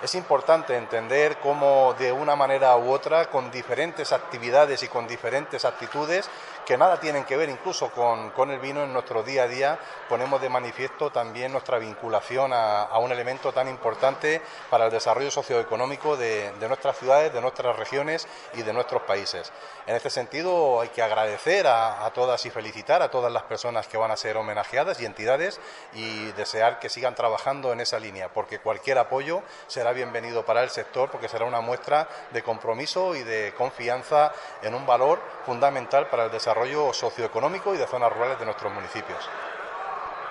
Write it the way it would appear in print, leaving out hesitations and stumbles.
Es importante entender cómo de una manera u otra, con diferentes actividades y con diferentes actitudes, que nada tienen que ver incluso con el vino, en nuestro día a día ponemos de manifiesto también nuestra vinculación a un elemento tan importante para el desarrollo socioeconómico de nuestras ciudades, de nuestras regiones y de nuestros países. En este sentido hay que agradecer a todas y felicitar a todas las personas que van a ser homenajeadas y entidades, y desear que sigan trabajando en esa línea, porque cualquier apoyo será bienvenido para el sector, porque será una muestra de compromiso y de confianza en un valor fundamental para el desarrollo socioeconómico y de zonas rurales de nuestros municipios.